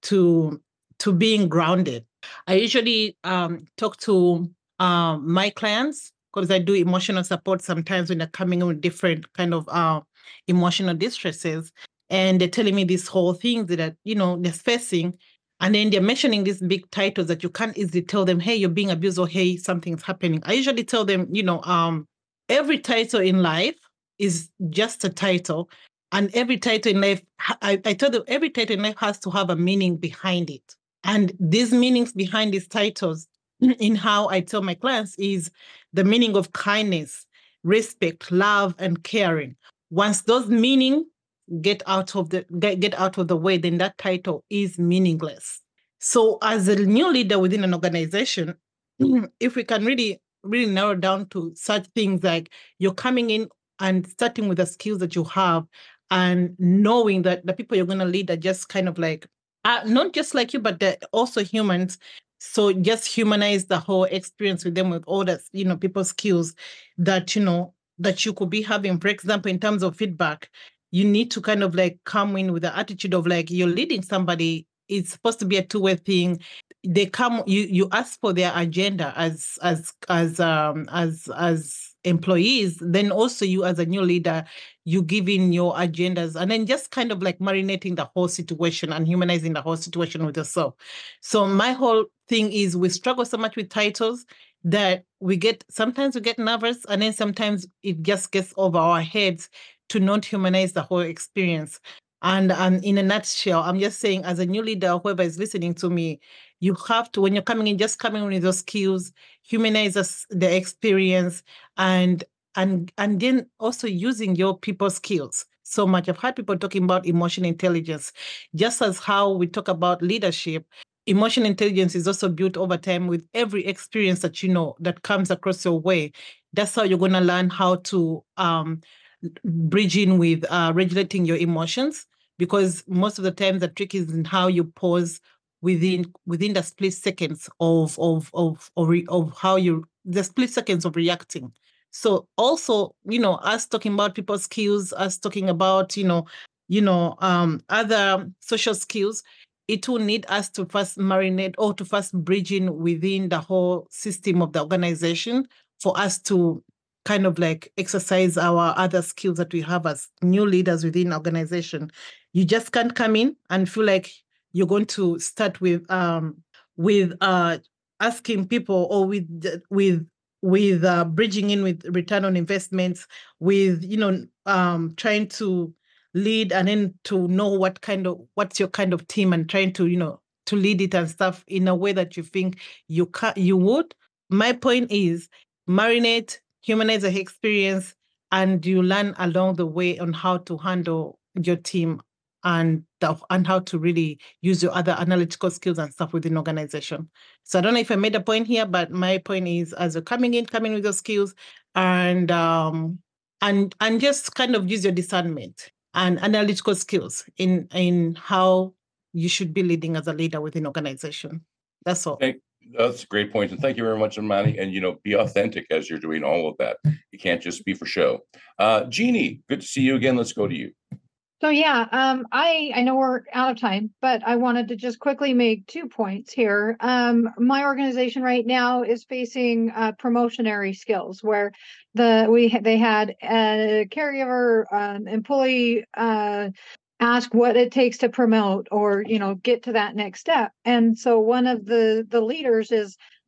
to to being grounded. I usually um, talk to um, my clients because I do emotional support sometimes when they're coming in with different kind of uh, emotional distresses. And they're telling me this whole thing that, you know, they're facing. And then they're mentioning these big titles that you can't easily tell them, hey, you're being abused, or hey, something's happening. I usually tell them, you know, um, every title in life is just a title. And every title in life, I, I tell them every title in life has to have a meaning behind it. And these meanings behind these titles, in how I tell my clients, is the meaning of kindness, respect, love, and caring. Once those meanings get out of the get, get out of the way, then that title is meaningless. So as a new leader within an organization, if we can really really narrow down to such things like you're coming in and starting with the skills that you have, and knowing that the people you're going to lead are just kind of like uh, not just like you, but they're also humans. So just humanize the whole experience with them, with all that, you know, people's skills that, you know, that you could be having. For example, in terms of feedback, you need to kind of like come in with the attitude of like you're leading somebody. It's supposed to be a two-way thing. They come, you you ask for their agenda as as as um as as employees. Then also you as a new leader, you give in your agendas, and then just kind of like marinating the whole situation and humanizing the whole situation with yourself. So my whole thing is we struggle so much with titles that we get sometimes we get nervous, and then sometimes it just gets over our heads to not humanize the whole experience. And um, in a nutshell, I'm just saying, as a new leader, whoever is listening to me, you have to, when you're coming in, just coming in with those skills, humanize us, the experience, and and and then also using your people skills so much. I've heard people talking about emotional intelligence, just as how we talk about leadership. Emotional intelligence is also built over time with every experience that you know that comes across your way. That's how you're going to learn how to um, bridge in with uh, regulating your emotions, because most of the time the trick is in how you pause within within the split seconds of of of of, re, of how you the split seconds of reacting. So also, you know, us talking about people's skills, us talking about, you know, you know, um, other social skills, it will need us to first marinate or to first bridge in within the whole system of the organization for us to kind of like exercise our other skills that we have as new leaders within organization. You just can't come in and feel like you're going to start with um with uh asking people, or with with with uh, bridging in with return on investments, with, you know, um trying to lead and then to know what kind of what's your kind of team, and trying to, you know, to lead it and stuff in a way that you think you can you would. My point is marinate, humanize the experience, and you learn along the way on how to handle your team, and the, and how to really use your other analytical skills and stuff within organization. So I don't know if I made a point here, but my point is, as you're coming in, coming with your skills, and um and and just kind of use your discernment and analytical skills in in how you should be leading as a leader within organization. That's all. Thank, that's a great point. And thank you very much, Imani. And, you know, be authentic as you're doing all of that. You can't just be for show. Uh, Jeannie, good to see you again. Let's go to you. So yeah, um, I I know we're out of time, but I wanted to just quickly make two points here. Um, my organization right now is facing uh, promotionary skills, where the we they had a caregiver um, employee uh, ask what it takes to promote, or you know, get to that next step. And so one of the the leaders is,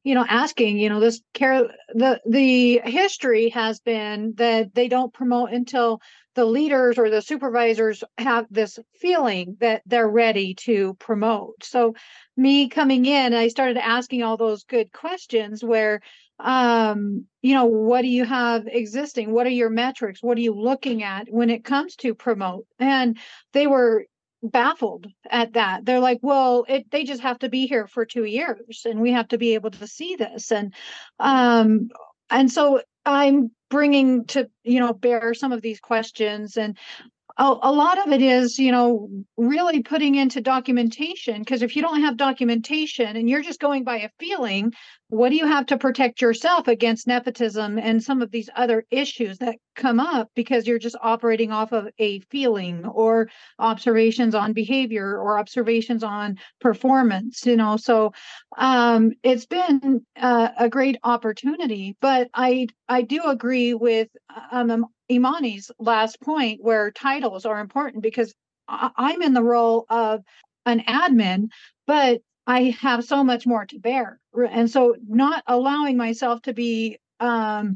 you know, asking, you know, this care, the, the history has been that they don't promote until the leaders or the supervisors have this feeling that they're ready to promote. So me coming in, I started asking all those good questions where, um, you know, what do you have existing? What are your metrics? What are you looking at when it comes to promote? And they were baffled at that. They're like, well, it, they just have to be here for two years and we have to be able to see this. And, um, and so I'm bringing to, you know, bear some of these questions, and a, a lot of it is, you know, really putting into documentation, because if you don't have documentation and you're just going by a feeling, what do you have to protect yourself against nepotism and some of these other issues that come up because you're just operating off of a feeling or observations on behavior or observations on performance, you know? So um, it's been uh, a great opportunity, but I, I do agree with um, Imani's last point where titles are important, because I, I'm in the role of an admin, but I have so much more to bear. And so not allowing myself to be um,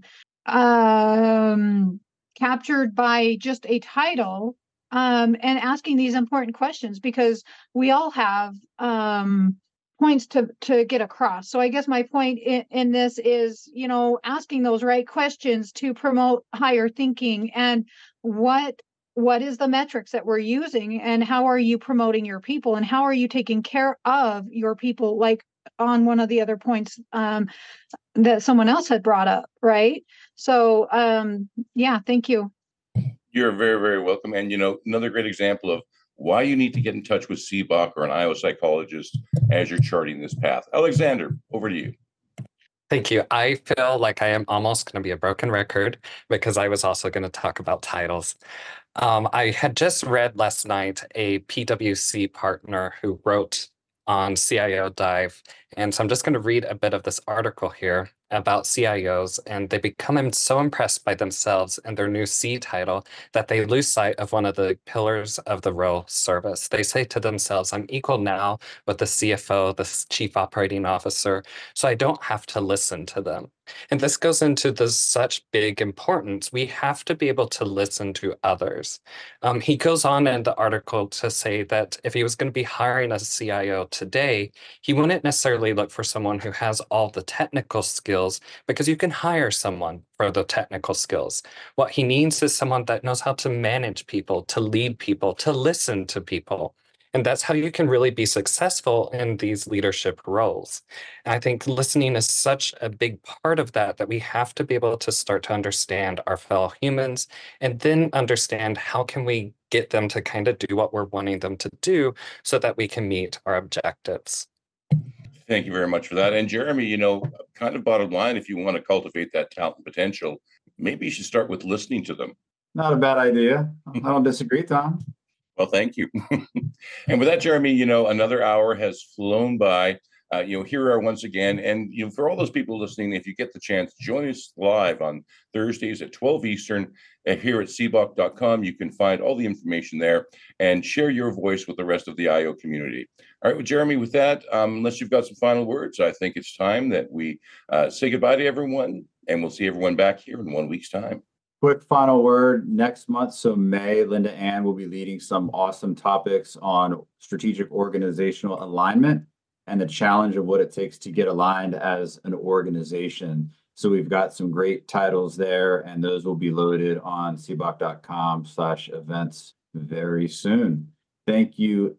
um, captured by just a title um, and asking these important questions, because we all have um, points to, to get across. So I guess my point in, in this is, you know, asking those right questions to promote higher thinking, and what what is the metrics that we're using, and how are you promoting your people, and how are you taking care of your people, like on one of the other points um, that someone else had brought up, right? So um, yeah, thank you. You're very, very welcome. And, you know, another great example of why you need to get in touch with C B O C or an I O psychologist as you're charting this path. Alexander, over to you. Thank you. I feel like I am almost going to be a broken record, because I was also going to talk about titles. Um, I had just read last night a P W C partner who wrote on C I O Dive. And so I'm just going to read a bit of this article here about C I Os, and they become so impressed by themselves and their new C title that they lose sight of one of the pillars of the role, service. They say to themselves, I'm equal now with the C F O, the chief operating officer, so I don't have to listen to them. And this goes into the such big importance. We have to be able to listen to others. Um, he goes on in the article to say that if he was going to be hiring a C I O today, he wouldn't necessarily look for someone who has all the technical skills, because you can hire someone for the technical skills. What he needs is someone that knows how to manage people, to lead people, to listen to people. And that's how you can really be successful in these leadership roles. And I think listening is such a big part of that, that we have to be able to start to understand our fellow humans, and then understand how can we get them to kind of do what we're wanting them to do so that we can meet our objectives. Thank you very much for that. And Jeremy, you know, kind of bottom line, if you want to cultivate that talent and potential, maybe you should start with listening to them. Not a bad idea. I don't disagree, Tom. Well, thank you. And with that, Jeremy, you know, another hour has flown by. Uh, you know, here we are once again. And, you know, for all those people listening, if you get the chance, join us live on Thursdays at twelve Eastern uh, here at C B O C dot com. You can find all the information there and share your voice with the rest of the I O community. All right, well, Jeremy, with that, um, unless you've got some final words, I think it's time that we uh, say goodbye to everyone, and we'll see everyone back here in one week's time. Quick final word. Next month, so May, Linda Ann will be leading some awesome topics on strategic organizational alignment and the challenge of what it takes to get aligned as an organization. So we've got some great titles there, and those will be loaded on C B O C dot com slash events very soon. Thank you,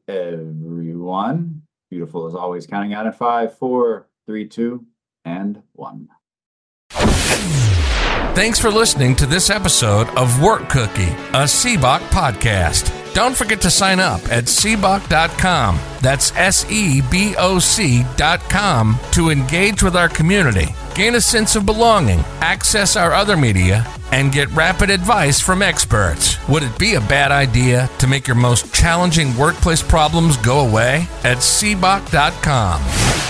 everyone. Beautiful as always. Counting out at five, four, three, two, and one. Thanks for listening to this episode of Work Cookie, a C B O C podcast. Don't forget to sign up at C B O C dot com. That's S E B O C dot com to engage with our community, gain a sense of belonging, access our other media, and get rapid advice from experts. Would it be a bad idea to make your most challenging workplace problems go away? At C B O C dot com.